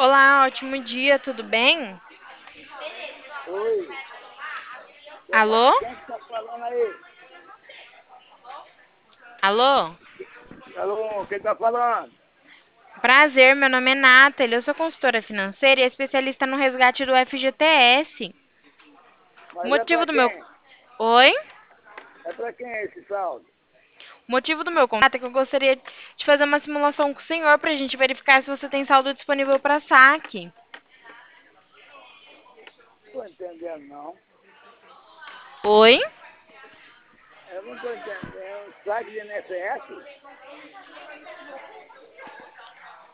Olá, ótimo dia, tudo bem? Oi, Alô? quem é que tá falando aí? Alô? Alô, quem tá falando? Prazer, meu nome é Nathalie, eu sou consultora financeira e especialista no resgate do FGTS. O Mas é motivo pra do meu... quem? Oi? É pra quem é esse saldo? O motivo do meu contato é que eu gostaria de fazer uma simulação com o senhor para a gente verificar se você tem saldo disponível para saque. Tô entendendo não. Oi? Eu não tô entendendo. Saque de INSS?